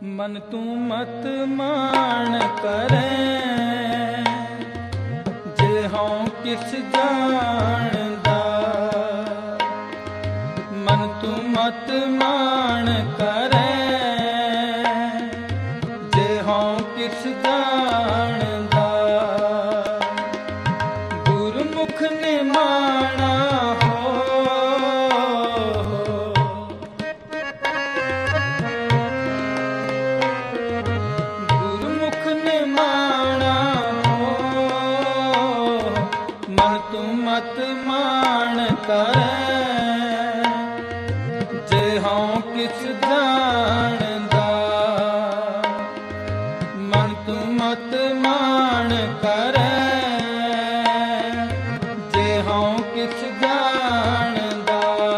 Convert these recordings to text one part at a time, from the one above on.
मन तू मत मान करें, जे हों किस जानदा। मन तू मत मान करें, जे हों किस जानदा। गुरमुख ने माना मत मान करें, जे हों किस जानदा। मन तू मत मान करें, जे हों किस जानदा।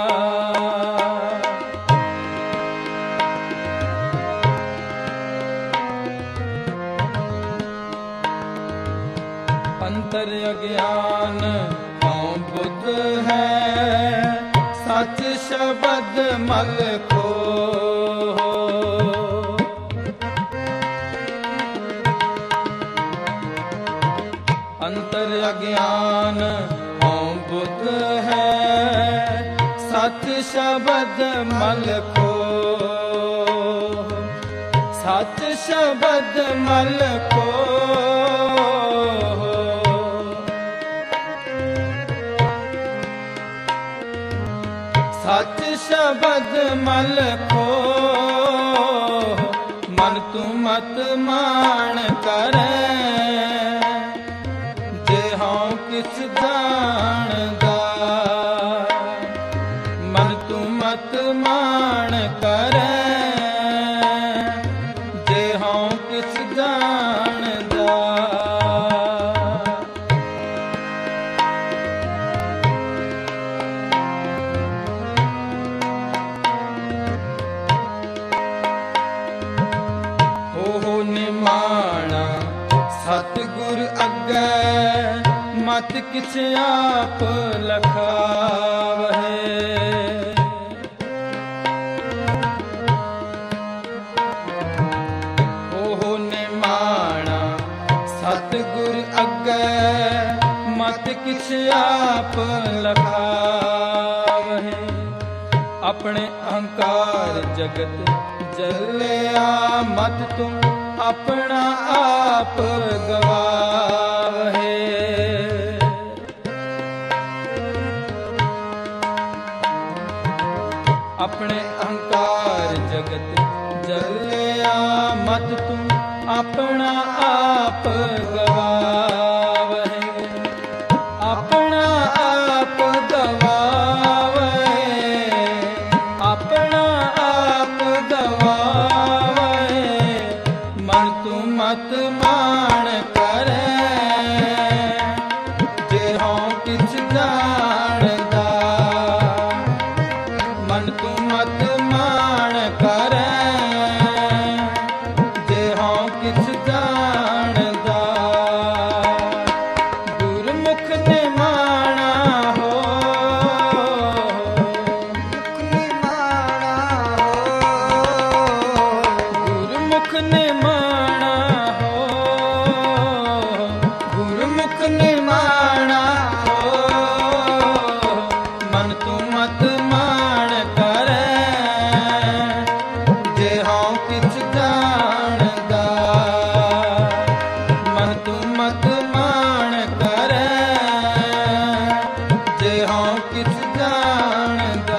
अंतर अज्ञान बुद्ध है, सच शब्द मल को। अंतर अज्ञान बुद्ध है, सच शब्द मल को। सच शब्द मल को। सच शब्द मल को। मन तू मत मान करें, जे हों किस जानदा। मन तू मत मान करें, जे हों किस जानदा। निमाणा सतगुर अग्गै, मत किछ आप लखावै। ओहो निमाणा सतगुर अग्गै, मत किछ आप लखावै। अपने अहंकार जगत जलिया, मत तुम अपना आप गवावे। अपने अहंकार जगत जलिया, मत तुम अपना आप गवावे। अपना आप गवावे, अपना आप गवावे। मन तू मत मान करें, जे हों किछ जानदा। मन तू मत मान करें, जे हों किछ जानदा। गुरमुख ने माना हो, गुरमुख ने माना हो। गुरमुख ने माना हो। मन तू मत मान करें, जे हों किछ जानदा। मन तू मत मान करें, जे हों किछ जानदा।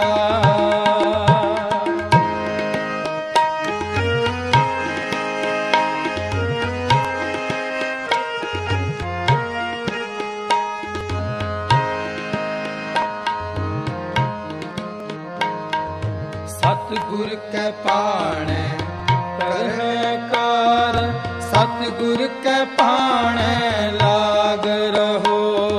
सतगुर कै पाणै करहै कार, सतगुर कै पाणै लाग रहो।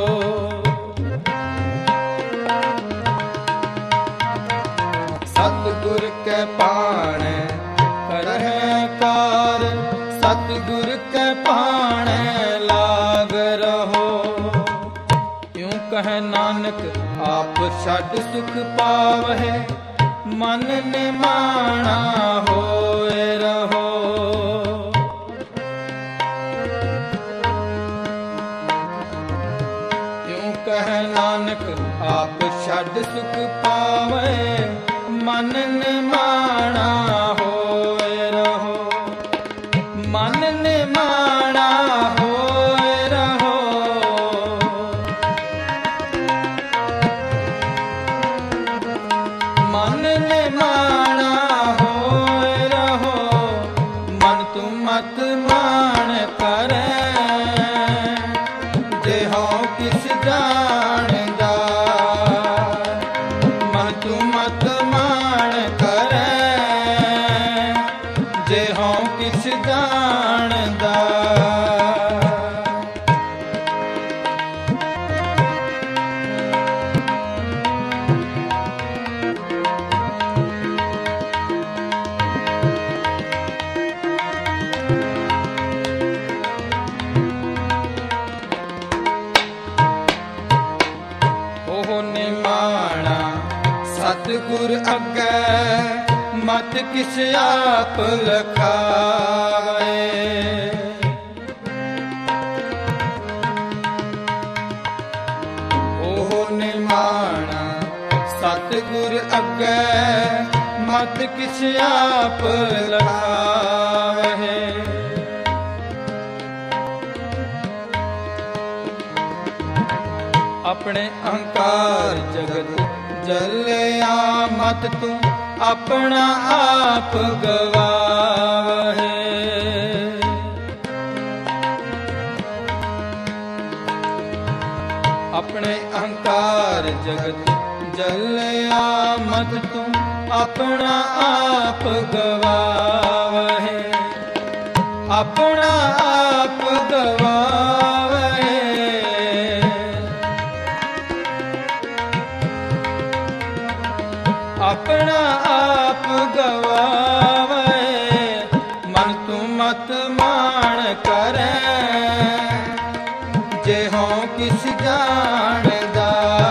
सतगुर कै पाणै करहै कार, सतगुर कै पाणै लाग रहो। यूं कहे नानक आप छड़ सुख पावै, मन निमाणा होए रहो। ਨਿਮਾਣਾ ਹੋਏ ਰਹੋ, ਮਨ ਨਿਮਾਣਾ ਹੋਏ ਰਹੋ। ਮਨ ਨਿਮਾਣਾ ਹੋਏ ਰਹੋ, ਮਨ ਤੂੰ ਮਤ ਮਾਣ ਕਰੈ, ਦੇਹੋ ਕਿਸ ਜਾਣਦਾ। ਮਨ ਤੂੰ ਮਤ ਮਾਣ ਕਰੈ, ਦੇਹੋ ਕਿਸ ਜਾਣਦਾ। ਉਹ ਨਿਮਾਣਾ ਸਤਿਗੁਰ ਅੱਗੇ, ਮਤ ਕਿਸ ਆਪ ਲਖਾਵੇ। ਉਹ ਨਿਮਾਣਾ ਸਤਿਗੁਰ ਅੱਗੇ, ਮਤ ਕਿਸ ਆਪ ਲਖਾਵੇ। ਆਪਣੇ ਅਹੰਕਾਰ ਜਗਤ ਜਲਿਆ, ਮਤ ਤੂੰ ਆਪਣਾ ਆਪ ਗਵਾਵੇ। ਆਪਣੇ ਅਹੰਕਾਰ ਜਗਤ ਜਲਿਆ, ਮਤ ਤੂੰ ਆਪਣਾ ਆਪ ਗਵਾਵੇ। ਆਪਣਾ ਆਪ ਗਵਾਵੇ, ਆਪਣਾ ਆਪ ਗਵਾਵੇ। ਮਨ ਤੂੰ ਮਤ ਮਾਣ ਕਰੈ, ਜਿਹੋ ਕਿਸ ਜਾਣਦਾ।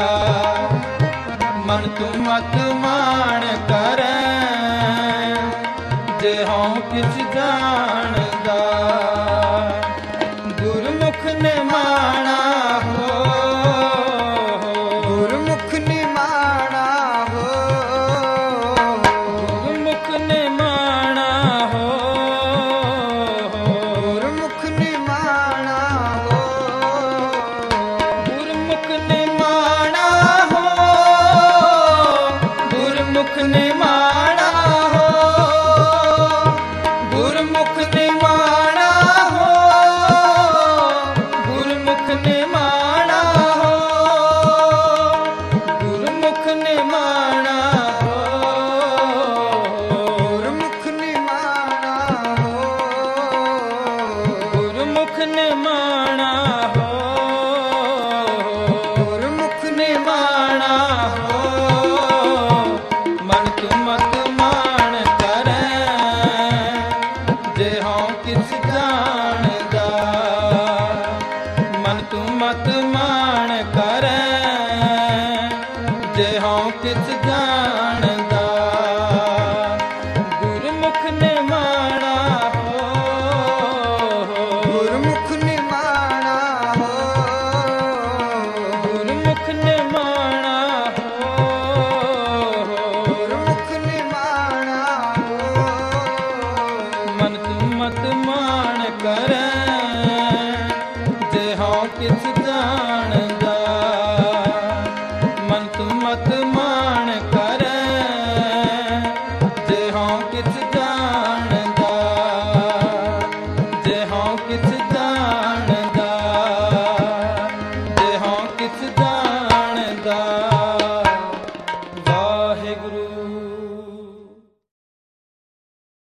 ਮਨ ਤੂੰ ਮਤ ਮਾਣ ਕਰੈ, ਜਿਹੋ ਕਿਸ ਜਾਣਦਾ। ਗੁਰਮੁਖ ਨਿਮਾਣਾ ਹੋ, ਗੁਰਮੁਖ ਨਿਮਾਣਾ ਹੋ, ਗੁਰਮੁਖ ਨਿਮਾਣਾ ਹੋ, ਗੁਰਮੁਖ ਨਿਮਾਣਾ ਹੋ, ਗੁਰਮੁਖ ਨਿਮਾਣਾ ਹੋ, ਗੁਰਮੁਖ ਨਿਮਾਣਾ ਹੋ, ਗੁਰਮੁਖ ਨਿਮਾਣਾ ਹੋ, ਗੁਰਮੁਖ ਨਿਮਾਣਾ ਹੋ, ਗੁਰਮੁਖ ਨਿਮਾਣਾ ਹੋ, ਗੁਰਮੁਖ ਨਿਮਾਣਾ ਹੋ, ਗੁਰਮੁਖ ਨਿਮਾਣਾ ਹੋ, ਗੁਰਮੁਖ ਨਿਮਾਣਾ ਹੋ। ਮਨ ਤੂੰ ਮਤ ਮਾਣ ਕਰੈ, ਜਿਹੋ ਕਿਸ ਜਾਣਦਾ। ਮਨ ਤੂੰ ਮਤ ਮਾਣ ਕਰੈ, ਜਿਹੋ ਕਿਸ ਜਾਣਦਾ। ਗੁਰਮੁਖ ਨਿਮਾਣਾ ਹੋ, ਗੁਰਮੁਖ ਨਿਮਾਣਾ ਹੋ, ਗੁਰਮੁਖ ਨਿਮਾਣਾ ਹੋ, ਗੁਰਮੁਖ ਨਿਮਾਣਾ ਹੋ। ਮਨ ਤੂੰ ਮਤ ਮਾਣ ਕਰੈ, ਜਿਹੋ ਕਿਸ ਜਾਣਦਾ। ਮਨ ਤੂੰ ਮਤ ਮਾਣ ਕਰੈ, ਜਿਹੋ ਕਿਸ ਜਾਣਦਾ।